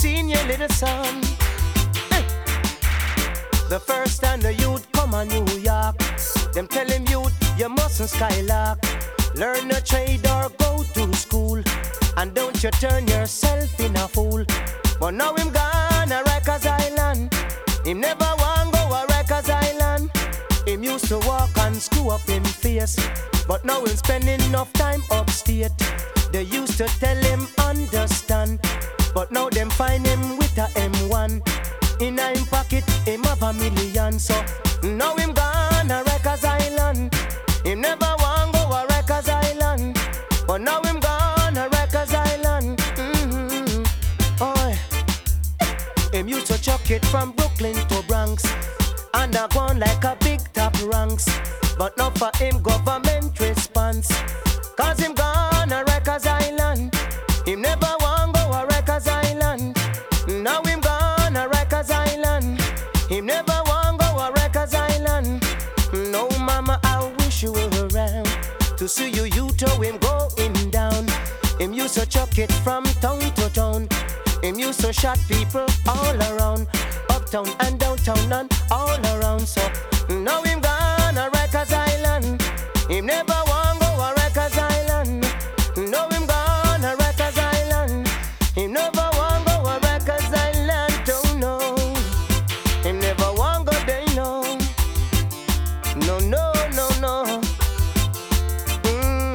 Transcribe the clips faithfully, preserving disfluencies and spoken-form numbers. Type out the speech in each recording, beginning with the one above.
seen your little son. Eh. The first time the youth come on New York, them tell him youth, you mustn't skylark. Learn a trade or go to school, and don't you turn yourself in a fool. But now him gone a Rikers Island. Him never want go a Rikers Island. Him used to walk and screw up him face, but now him spending enough time upstate. They used to tell him understand, but now them find him with a M one. In a him pocket, him have a million. So now him gone a Rikers Island. Him never want go a Rikers Island, but now him gone a Rikers Island. Mm-hmm. Oh, him used to chuck it from Brooklyn to Bronx, and I gone like a big top ranks. But now for him government response, cause him gone a Rikers Island. Him never want go a Rikers Island. Now him gone a Rikers Island. Him never want go a Rikers Island. No mama, I wish you were around to see you, you to him going down. Him used to chuck it from town to town. Him used to shot people all around, uptown and downtown and all around. So now him gone a Rikers Island. Him never want go a Rikers Island. Now him gone a Rikers Island. Him never want go a Rikers Island. Don't know. Him never want go there, no. No, no, no, no. Mm.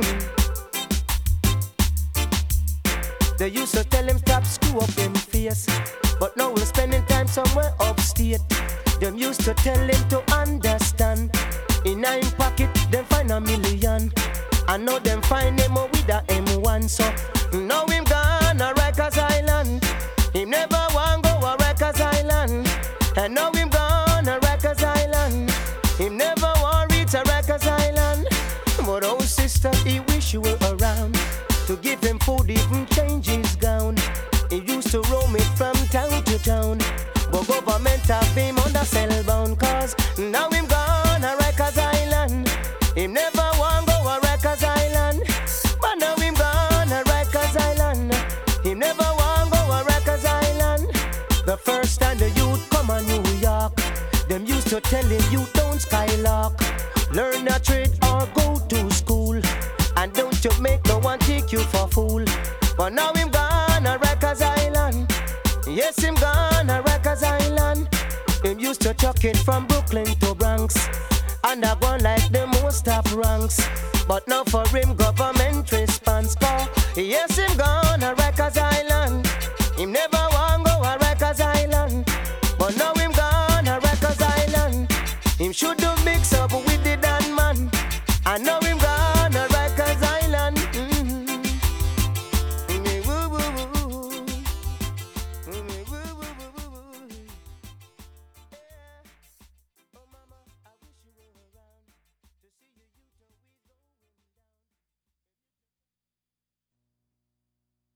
They used to tell him stop screw up him face, but now we're spending time somewhere upstate. Them used to tell him to understand. In a him pocket, them find a million. I know them find him with a M one. So now him gone a Rikers Island. Him never want go a Rikers Island. And now him gone a Rikers Island. Him never want reach a Rikers Island. But oh sister, he wish you were around to give him food, even change his gown. He used to roam it from town to town, but government have him under cellbound. Cause now him gone a Rikers Island. Him never want go a Rikers Island. But now him gone a Rikers Island. Him never want go a Rikers Island. The first time the youth come on New York, them used to tell him you don't skylark. Learn a trade or go to school, and don't you make no one take you for fool. But now him gone a Rikers Island. Yes, him gone a Rikers Island. Him used to chuck it from Brooklyn to Bronx, and I gone like the most top ranks. But now for him government response. For yes, him gone a Rikers Island. Him never